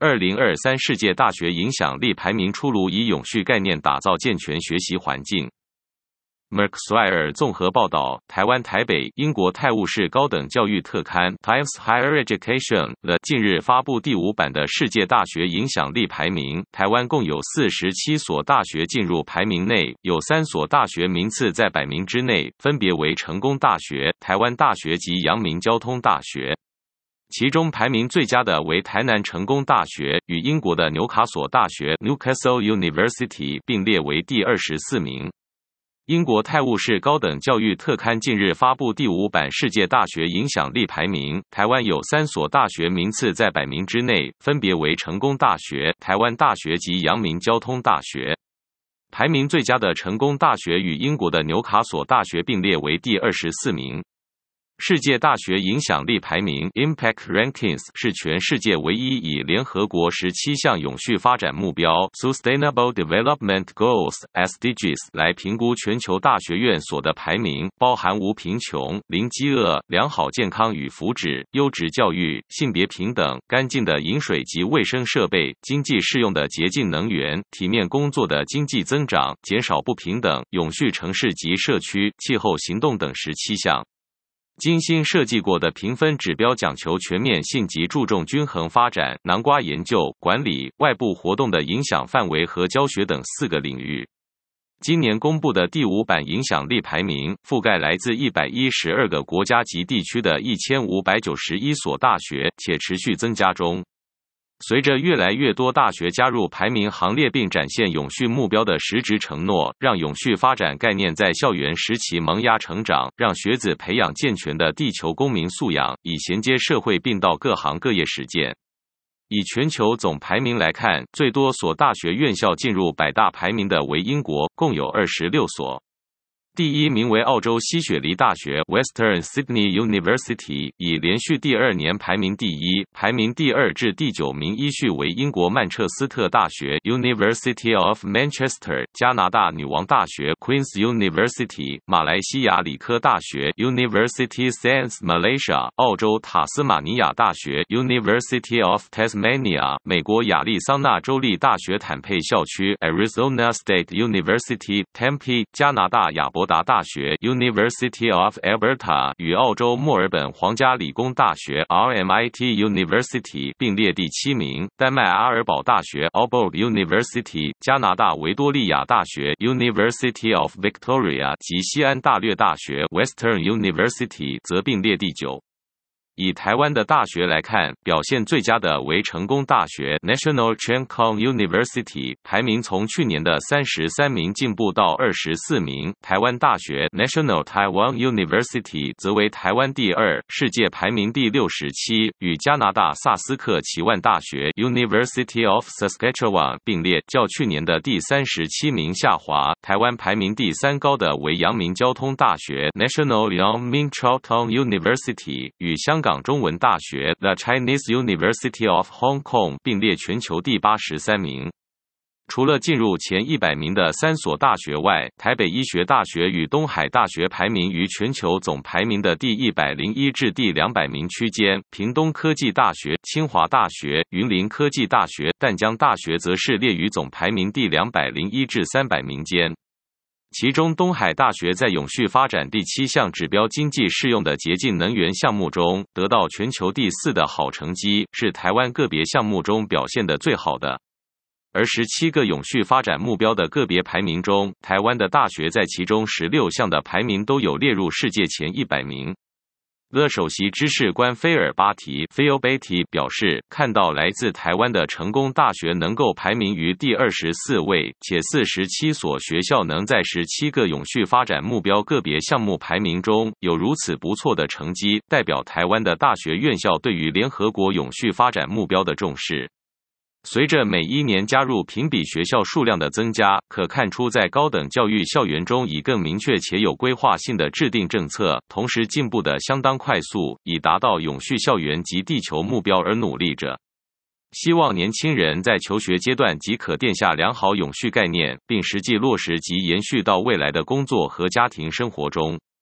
2023世界大学影响力排名出炉，以永续概念打造健全学习环境。Merkswire 综合报道，台湾台北英国泰晤士高等教育特刊 Times Higher Education 的近日发布第5版的世界大学影响力排名，台湾共有47所大学进入排名内，有3所大学名次在100名之内，分别为成功大学、台湾大学及阳明交通大学。其中排名最佳的为台南成功大学，与英国的纽卡索大学 Newcastle University 并列为第24名。英国泰晤士高等教育特刊近日发布第5版世界大学影响力排名，台湾有3所大学名次在100名之内，分别为成功大学、台湾大学及阳明交通大学。排名最佳的成功大学与英国的纽卡索大学并列为第24名。世界大学影响力排名 Impact Rankings 是全世界唯一以联合国17项永续发展目标 Sustainable Development Goals SDGs 来评估全球大学院所的排名，包含无贫穷、零饥饿、良好健康与福祉、优质教育、性别平等、干净的饮水及卫生设备、经济适用的洁净能源、体面工作的经济增长、减少不平等、永续城市及社区、气候行动等17项。精心设计过的评分指标讲求全面性及注重均衡发展，囊括研究、管理、外部活动的影响范围和教学等4个领域。今年公布的第5版影响力排名，覆盖来自112个国家及地区的1591所大学，且持续增加中。随着越来越多大学加入排名行列并展现永续目标的实质承诺，让永续发展概念在校园时期萌芽成长，让学子培养健全的地球公民素养，以衔接社会并到各行各业实践。以全球总排名来看，最多所大学院校进入100大排名的为英国，共有26所。第1名为澳洲西雪梨大学 Western Sydney University， 以连续第2年排名第1，排名第2至第9名依序为英国曼彻斯特大学 University of Manchester， 加拿大女王大学 Queen's University， 马来西亚理科大学 University Sains Malaysia， 澳洲塔斯马尼亚大学 University of Tasmania， 美国亚利桑那州立大学坦佩校区 Arizona State University Tempe， 加拿大亚伯达大学 University of Alberta 与澳洲墨尔本皇家理工大学 RMIT University 并列第7名，丹麦阿尔堡大学 Aalborg University， 加拿大维多利亚大学 University of Victoria 及西安大略大学 Western University 则并列第9。以台湾的大学来看，表现最佳的为成功大学 National Cheng Kung University， 排名从去年的33名进步到24名。台湾大学 National Taiwan University 则为台湾第2，世界排名第67，与加拿大萨斯克奇万大学 University of Saskatchewan 并列，较去年的第37名下滑。台湾排名第3高的为阳明交通大学 National Yang Ming Chiao Tung University， 与香港中文大学 The Chinese University of Hong Kong 并列全球第83名。除了进入前100名的3所大学外，台北医学大学与东海大学排名于全球总排名的第101至第200名区间，屏东科技大学、清华大学、云林科技大学、淡江大学则是列于总排名第201至300名间。其中东海大学在永续发展第7项指标经济适用的洁净能源项目中得到全球第4的好成绩，是台湾个别项目中表现的最好的。而17个永续发展目标的个别排名中，台湾的大学在其中16项的排名都有列入世界前100名。The 首席知识官菲尔巴提 Phil Beatty 表示，看到来自台湾的成功大学能够排名于第24位，且47所学校能在17个永续发展目标个别项目排名中有如此不错的成绩，代表台湾的大学院校对于联合国永续发展目标的重视。随着每一年加入评比学校数量的增加，可看出在高等教育校园中以更明确且有规划性的制定政策，同时进步得相当快速，以达到永续校园及地球目标而努力着。希望年轻人在求学阶段即可奠下良好永续概念，并实际落实及延续到未来的工作和家庭生活中。